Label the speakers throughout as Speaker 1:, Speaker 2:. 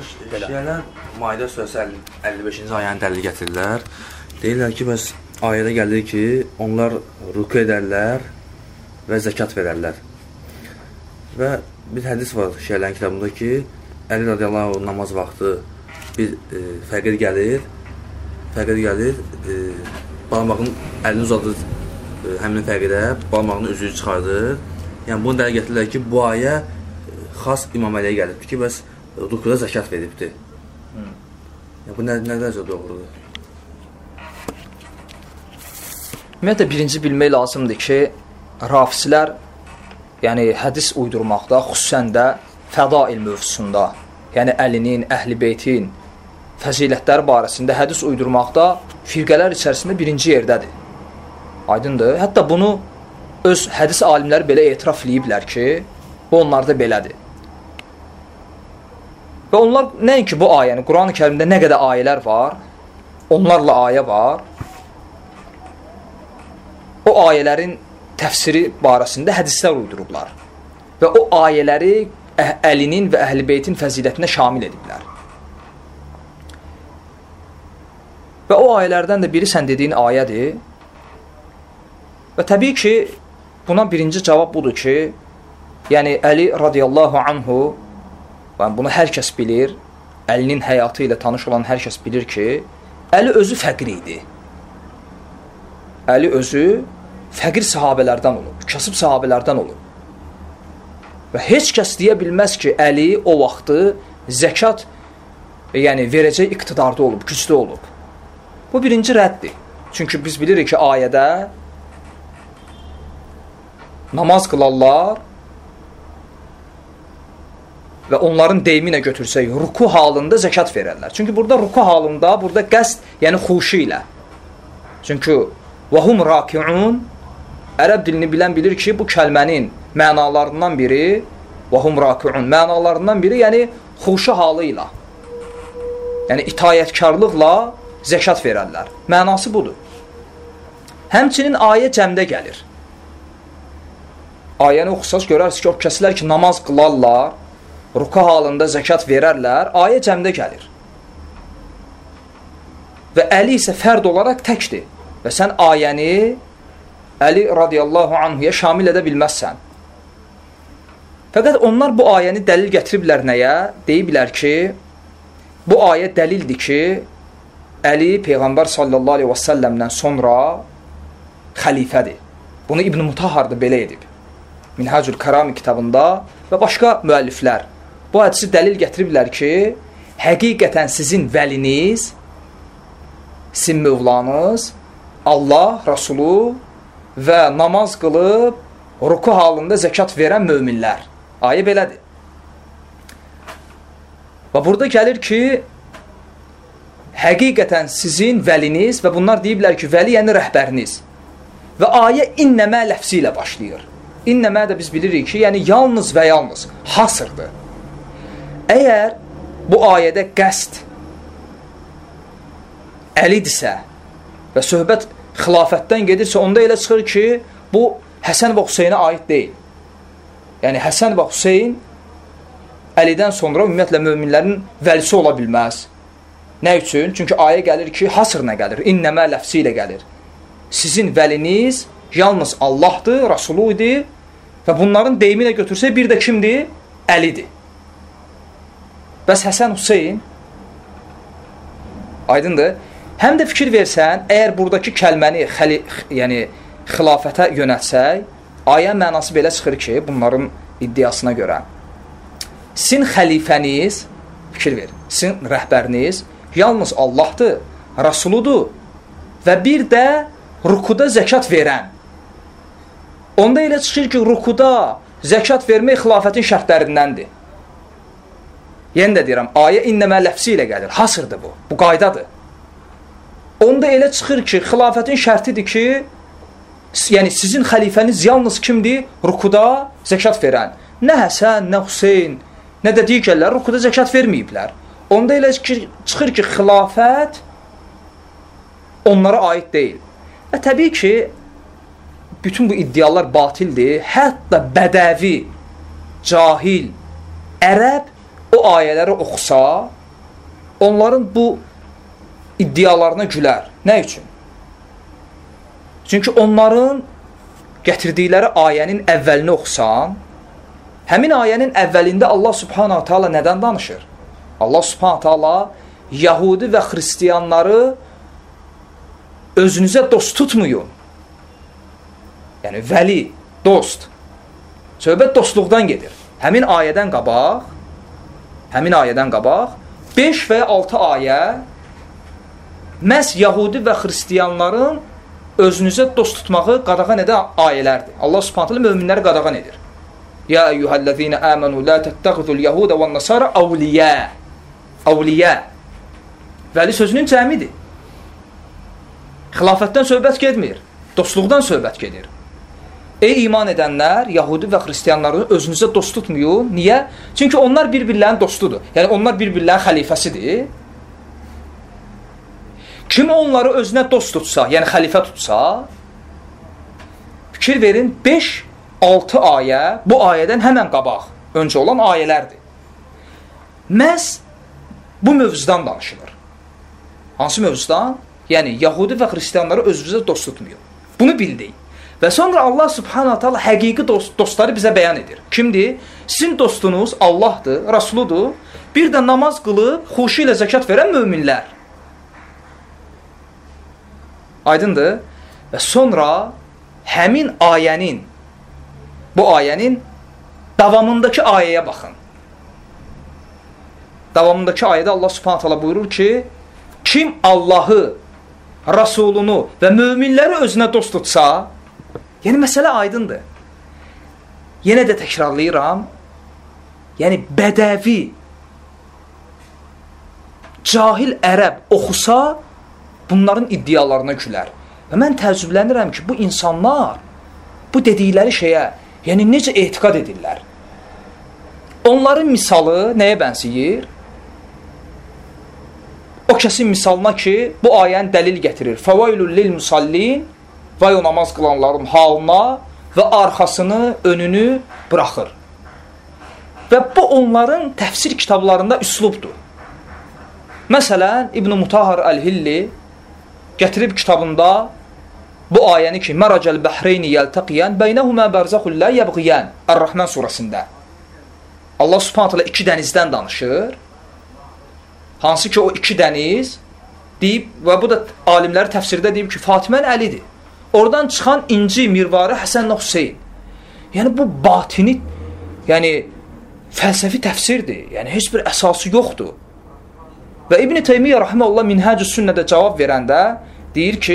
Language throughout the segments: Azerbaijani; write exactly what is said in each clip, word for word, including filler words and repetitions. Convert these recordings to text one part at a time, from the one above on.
Speaker 1: Şiələr Maidə surəsi əlli beşinci ayəni dəlil gətirirlər. Deyirlər ki, bəs ayədə gəlir ki, onlar ruku edərlər və zəkat verərlər. Və bir hədis var Şiələrin kitabında ki, Əli radiyallahu anh namaz vaxtı bir e, fəqir gəlir, fəqir gəlir, e, barmağın əlini uzadır e, həmin fəqirə, barmağının üzüyü çıxardır. Yəni, bunu dəlil gətirirlər ki, bu ayə e, xas İmam Əliyə gəlibdir ki, bəs rukuda zəkat veribdir. Hmm. Yəni, bu nə, nə dərəcə doğrudur?
Speaker 2: Ümumiyyətlə, birinci bilmək lazımdır ki, rafislər, yəni hədis uydurmaqda, xüsusən də fədail mövzusunda, yəni Əlinin, Əhl-i Beytin fəzilətləri barəsində hədis uydurmaqda firqələr içərisində birinci yerdədir. Aydındır. Hətta bunu öz hədis alimləri belə etiraf eləyiblər ki, bu onlarda belədir. Və onlar nəinki bu ayəni, Quran-ı Kərimdə nə qədər ayələr var, onlarla ayə var, o ayələrin təfsiri barəsində hədislər uydurublar. Və o ayələri Əlinin və Əhl-i Beytin fəzilətinə şamil ediblər. Və o ayələrdən də biri sən dediyin ayədir. Və təbii ki, buna birinci cavab budur ki, yəni Əli radiyallahu anhu, bunu hər kəs bilir, Əlinin həyatı ilə tanış olan hər kəs bilir ki, Əli özü fəqir idi. Əli özü fəqir sahabələrdən olub, kasıb sahabələrdən olub. Və heç kəs deyə bilməz ki, Əli o vaxtı zəkat yəni verəcək iqtidarda olub, güclü olub. Bu birinci rəddir. Çünki biz bilirik ki, ayədə namaz qılarlar və onların deyimi ilə götürsək, ruku halında zəkat verərlər. Çünki burada ruku halında, burada qəsd, yəni xuşu ilə. Çünki vəhum rakiun, ərəb dilini bilən bilir ki, bu kəlmənin mənalarından biri, vəhum rakiun, mənalarından biri, yəni xuşu halı ilə, yəni itayətkarlıqla zəkat verərlər. Mənası budur. Həmçinin ayə cəmdə gəlir. Ayəni oxusaq görərsiniz ki, o kəslər ki, namaz qılarlar, ruku halında zəkat verərlər, ayə cəmdə gəlir. Və Əli isə fərd olaraq təkdir. Və sən ayəni Əli radiyallahu anhuya şamil edə bilməzsən. Fəqət onlar bu ayəni dəlil gətiriblər nəyə? Deyiblər ki, bu ayə dəlildir ki, Əli Peyğəmbər sallallahu aleyhi və səlləmdən sonra xəlifədir. Bunu İbn Mutahhar da belə edib. Minhacül Kərami kitabında və başqa müəlliflər bu hədisi dəlil gətiriblər ki, həqiqətən sizin vəliniz, sizin mövlanız, Allah, Rasulü və namaz qılıb, ruku halında zəkat verən möminlər. Ayə belədir. Və burada gəlir ki, həqiqətən sizin vəliniz və bunlar deyiblər ki, vəli yəni rəhbəriniz. Və ayə innəmə ləfsi ilə başlayır. İnnəmə də biz bilirik ki, yəni yalnız və yalnız hasırdır. Əgər bu ayədə qəsd Əlidirsə və söhbət xilafətdən gedirsə, onda elə çıxır ki, bu Həsən və Hüseynə aid deyil. Yəni, Həsən və Hüseyn Əlidən sonra ümumiyyətlə möminlərin vəlisi ola bilməz. Nə üçün? Çünki ayə gəlir ki, hasırına gəlir, innəmə ləfsi ilə gəlir. Sizin vəliniz yalnız Allahdır, Rasulü idi və bunların deyimi ilə götürsək, bir də kimdir? Əlidir. Bəs Həsən Hüseyn aydındır. Həm də fikir versən, əgər buradakı kəlməni xəli, yəni, xilafətə yönətsək, ayə mənası belə çıxır ki, bunların iddiasına görə, sizin xəlifəniz, fikir ver, sizin rəhbəriniz yalnız Allahdır, Rasuludur və bir də rukuda zəkat verən. Onda elə çıxır ki, rukuda zəkat vermək xilafətin şərtlərindəndir. Yenə də deyirəm, ayə innəmə ləfsi ilə gəlir. Hasırdır bu, bu qaydadır. Onda elə çıxır ki, xilafətin şərtidir ki, yəni sizin xəlifəniz yalnız kimdir? Rukuda zəkat verən. Nə Həsən, nə Hüseyn, nə də digərlər rukuda zəkat verməyiblər. Onda elə çıxır ki, xilafət onlara aid deyil. Və təbii ki, bütün bu iddialar batildir. Hətta bədəvi, cahil, ərəb o bu ayələri oxusa, onların bu iddialarına gülər. Nə üçün? Çünki onların gətirdikləri ayənin əvvəlini oxusan, həmin ayənin əvvəlində Allah subhanahu ta'ala nədən danışır? Allah subhanahu ta'ala Yahudi və xristiyanları özünüzə dost tutmayın. Yəni, vəli, dost. Söhbət dostluqdan gedir. Həmin ayədən qabaq, həmin ayədən qabaq, beş və ya altı ayə məhz Yahudi və xristiyanların özünüzə dost tutmağı qadağan edən ayələrdir. Allah subhanahu ta'ala möminləri qadağan edir. Ya eyyuhəl-ləzīnə əmənu lə təttəğidul yəhudə və nəsara əvliyə. Əvliyə. Vəli sözünün cəmidir. Xilafətdən söhbət getmir. Dostluqdan söhbət gedir. Ey iman edənlər, Yahudi və xristiyanları özünüzə dost tutmayın. Niyə? Çünki onlar bir-birlərin dostudur. Yəni, onlar bir-birlərin xəlifəsidir. Kim onları özünə dost tutsa, yəni xəlifə tutsa, fikir verin, beş altı ayə bu ayədən həmən qabaq, öncə olan ayələrdir. Məhz bu mövzudan danışılır. Hansı mövzudan? Yəni, Yahudi və xristiyanları özünüzə dost tutmayın. Bunu bildik. Və sonra Allah subhanahu ta'ala həqiqi dost, dostları bizə bəyan edir. Kimdir? Sizin dostunuz Allahdır, Rasuludur. Bir də namaz qılıb, xuşu ilə zəkat verən möminlər. Aydındır? Və sonra həmin ayənin, bu ayənin davamındakı ayəyə baxın. Davamındakı ayədə Allah subhanahu ta'ala buyurur ki, kim Allahı, Rasulunu və möminləri özünə dost tutsa, yəni, məsələ aydındır. Yenə də təkrarlayıram. Yəni, bədəvi, cahil ərəb oxusa, bunların iddialarına gülər. Və mən təəccüblənirəm ki, bu insanlar bu dedikləri şeyə, yəni necə etiqad edirlər? Onların misalı nəyə bənzəyir? O kəsin misalına ki, bu ayəni dəlil gətirir. Fəvailul lil musallin, vay o namaz qılanların halına və arxasını, önünü buraxır. Və bu onların təfsir kitablarında üslubdur. Məsələn, İbn-i Mutahhar Əl-Hilli gətirib kitabında bu ayəni ki, Məracəl bəhreyni yəltəqiyən, beynəhumə bərzəxullə yəbğiyən, Ər-Rəhmən surəsində. Allah subhanət hələ iki dənizdən danışır. Hansı ki, o iki dəniz deyib, və bu da alimləri təfsirdə deyib ki, Fatimən Əlidir. Oradan çıxan inci, mirvarı Həsən Hüseyn. Yəni, bu batini, yəni, fəlsəfi təfsirdir. Yəni, heç bir əsası yoxdur. Və İbn-i Teymiyyə Rahiməhullah Minhəcü Sünnədə cavab verəndə deyir ki,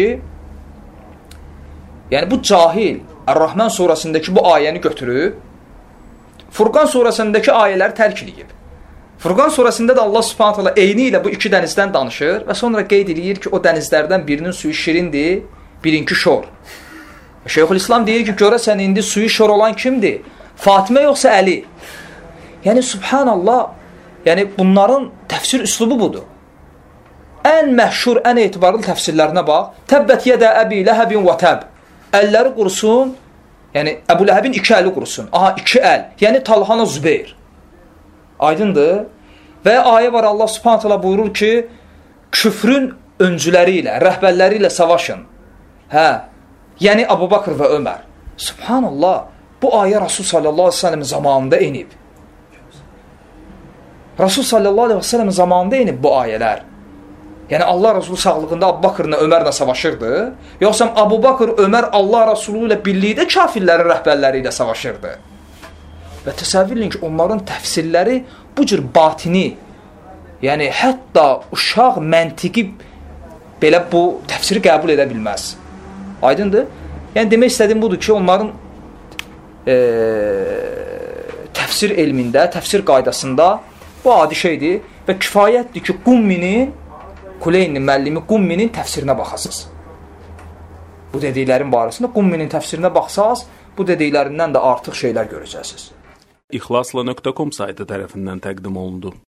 Speaker 2: yəni, bu cahil Ər-Rəhmən surəsindəki bu ayəni götürüb, Furqan surəsindəki ayələri tərk edib. Furqan surəsində də Allah subhanət hələ eyni ilə bu iki dənizdən danışır və sonra qeyd edir ki, o dənizlərdən birinin suyu şirindir, birinki şor. Şeyxülislam deyir ki, görəsən indi suyu şor olan kimdir? Fatimə yoxsa Əli? Yəni, subhanallah, yəni bunların təfsir üslubu budur. Ən məhşur, ən etibarlı təfsirlərinə bax. Təbbət yedə əbi ləhəbin və təb. Əlləri qurusun, yəni Əbu Ləhəbin iki əli qurusun. Aha, iki əl. Yəni Talhana Zübeyir. Aydındır. Və ayə var, Allah subhanət hələ buyurur ki, küfrün öncüləri ilə, rəhbərləri ilə savaşın. Hə, yəni Əbu Bakır və Ömər. Subhanallah, bu ayə Rasul sallallahu aleyhi ve sellem zamanında inib. Rasul sallallahu aleyhi ve sellem zamanında inib bu ayələr. Yəni Allah Rasulü sağlığında Əbu Bakırla Ömərlə savaşırdı. Yoxsa Əbu Bakır, Ömər Allah Rasulü ilə birlikdə kafirlərin rəhbərləri ilə savaşırdı. Və təsəvvürləyin ki, onların təfsirləri bu cür batini, yəni hətta uşaq məntiqi belə bu təfsiri qəbul edə bilməz. Aydındır? Yəni demək istədiyim budur ki, onların e, təfsir elmində, təfsir qaydasında bu adi şeydir və kifayətdir ki, Qumminin, Kuleynin müəllimi Qumminin təfsirinə baxasınız. Bu dediklərin barəsində Qumminin təfsirinə baxsaz, bu dediklərindən də artıq şeylər görəcəksiniz.
Speaker 3: İxlasla nöqtə com saytı tərəfindən təqdim olundu.